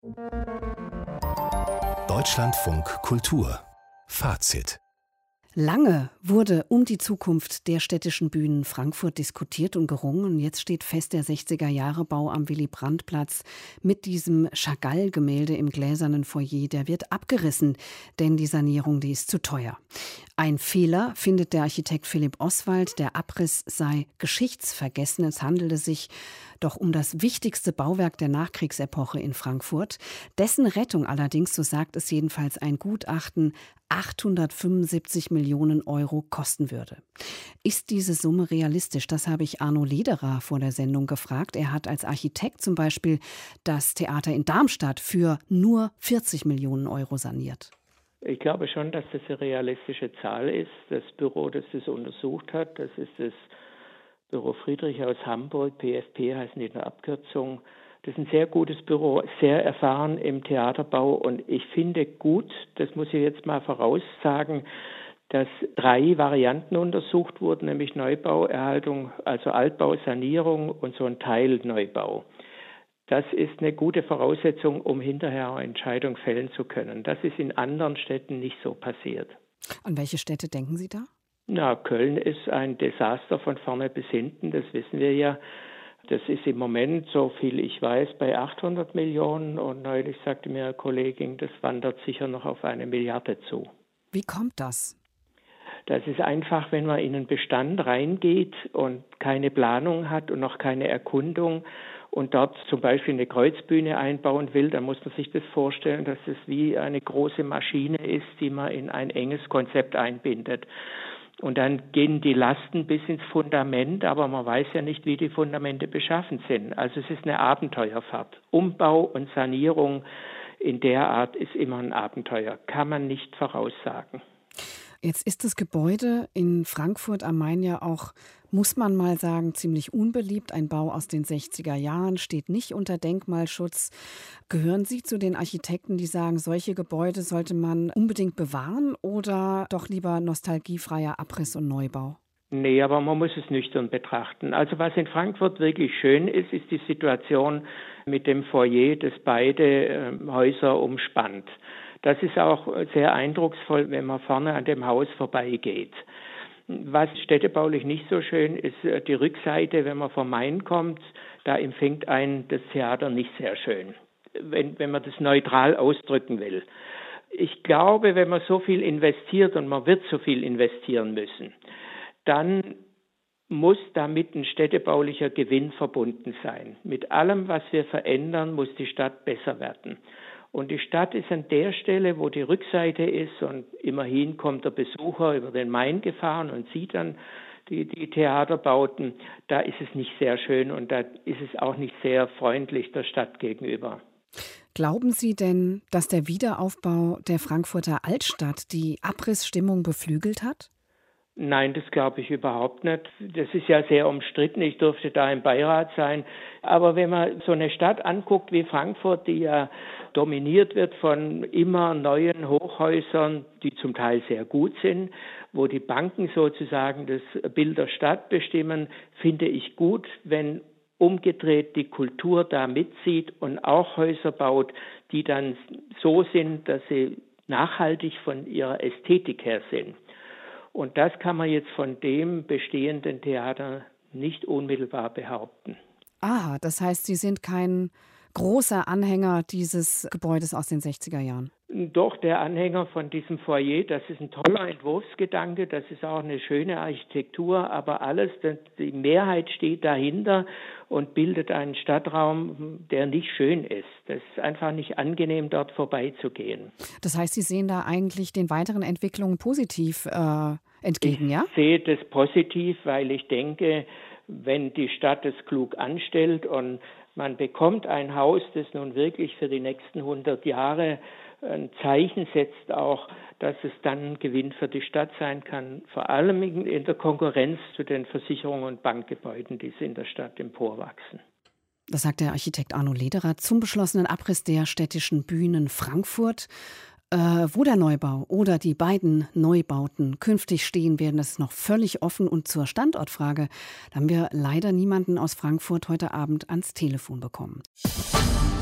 Deutschlandfunk Kultur Fazit. Lange wurde um die Zukunft der städtischen Bühnen Frankfurt diskutiert und gerungen. Und jetzt steht fest, der 60er-Jahre-Bau am Willy-Brandt-Platz mit diesem Chagall-Gemälde im gläsernen Foyer, der wird abgerissen, denn die Sanierung, die ist zu teuer. Ein Fehler, findet der Architekt Philipp Oswald. Der Abriss sei geschichtsvergessen. Es handele sich doch um das wichtigste Bauwerk der Nachkriegsepoche in Frankfurt. Dessen Rettung allerdings, so sagt es jedenfalls ein Gutachten, 875 Millionen Euro kosten würde. Ist diese Summe realistisch? Das habe ich Arno Lederer vor der Sendung gefragt. Er hat als Architekt zum Beispiel das Theater in Darmstadt für nur 40 Millionen Euro saniert. Ich glaube schon, dass das eine realistische Zahl ist. Das Büro, das das untersucht hat, das ist das Büro Friedrich aus Hamburg, PFP heißen die in der Abkürzung. Das ist ein sehr gutes Büro, sehr erfahren im Theaterbau und ich finde gut, das muss ich jetzt mal voraussagen, dass 3 Varianten untersucht wurden, nämlich Neubau, Erhaltung, also Altbau, Sanierung und so ein Teilneubau. Das ist eine gute Voraussetzung, um hinterher eine Entscheidung fällen zu können. Das ist in anderen Städten nicht so passiert. An welche Städte denken Sie da? Na, Köln ist ein Desaster von vorne bis hinten, das wissen wir ja. Das ist im Moment, so viel ich weiß, bei 800 Millionen und neulich sagte mir eine Kollegin, das wandert sicher noch auf 1 Milliarde zu. Wie kommt das? Das ist einfach, wenn man in einen Bestand reingeht und keine Planung hat und noch keine Erkundung und dort zum Beispiel eine Kreuzbühne einbauen will, dann muss man sich das vorstellen, dass es wie eine große Maschine ist, die man in ein enges Konzept einbindet. Und dann gehen die Lasten bis ins Fundament, aber man weiß ja nicht, wie die Fundamente beschaffen sind. Also es ist eine Abenteuerfahrt. Umbau und Sanierung in der Art ist immer ein Abenteuer, kann man nicht voraussagen. Jetzt ist das Gebäude in Frankfurt am Main ja auch, muss man mal sagen, ziemlich unbeliebt. Ein Bau aus den 60er Jahren, steht nicht unter Denkmalschutz. Gehören Sie zu den Architekten, die sagen, solche Gebäude sollte man unbedingt bewahren oder doch lieber nostalgiefreier Abriss und Neubau? Nee, aber man muss es nüchtern betrachten. Also was in Frankfurt wirklich schön ist, ist die Situation mit dem Foyer, das beide Häuser umspannt. Das ist auch sehr eindrucksvoll, wenn man vorne an dem Haus vorbeigeht. Was städtebaulich nicht so schön ist, die Rückseite, wenn man vom Main kommt, da empfängt einen das Theater nicht sehr schön, wenn man das neutral ausdrücken will. Ich glaube, wenn man so viel investiert und man wird so viel investieren müssen, dann muss damit ein städtebaulicher Gewinn verbunden sein. Mit allem, was wir verändern, muss die Stadt besser werden. Und die Stadt ist an der Stelle, wo die Rückseite ist und immerhin kommt der Besucher über den Main gefahren und sieht dann die Theaterbauten, da ist es nicht sehr schön und da ist es auch nicht sehr freundlich der Stadt gegenüber. Glauben Sie denn, dass der Wiederaufbau der Frankfurter Altstadt die Abrissstimmung beflügelt hat? Nein, das glaube ich überhaupt nicht. Das ist ja sehr umstritten. Ich durfte da im Beirat sein. Aber wenn man so eine Stadt anguckt wie Frankfurt, die ja dominiert wird von immer neuen Hochhäusern, die zum Teil sehr gut sind, wo die Banken sozusagen das Bild der Stadt bestimmen, finde ich gut, wenn umgedreht die Kultur da mitzieht und auch Häuser baut, die dann so sind, dass sie nachhaltig von ihrer Ästhetik her sind. Und das kann man jetzt von dem bestehenden Theater nicht unmittelbar behaupten. Ah, das heißt, Sie sind kein großer Anhänger dieses Gebäudes aus den 60er Jahren? Doch, der Anhänger von diesem Foyer, das ist ein toller Entwurfsgedanke, das ist auch eine schöne Architektur, aber alles, die Mehrheit steht dahinter und bildet einen Stadtraum, der nicht schön ist. Das ist einfach nicht angenehm, dort vorbeizugehen. Das heißt, Sie sehen da eigentlich den weiteren Entwicklungen positiv entgegen, ja? Ich sehe das positiv, weil ich denke, wenn die Stadt es klug anstellt und man bekommt ein Haus, das nun wirklich für die nächsten 100 Jahre ein Zeichen setzt auch, dass es dann ein Gewinn für die Stadt sein kann, vor allem in der Konkurrenz zu den Versicherungen und Bankgebäuden, die in der Stadt emporwachsen. Das sagt der Architekt Arno Lederer zum beschlossenen Abriss der städtischen Bühnen Frankfurt. Wo der Neubau oder die beiden Neubauten künftig stehen werden, das ist noch völlig offen. Und zur Standortfrage, da haben wir leider niemanden aus Frankfurt heute Abend ans Telefon bekommen.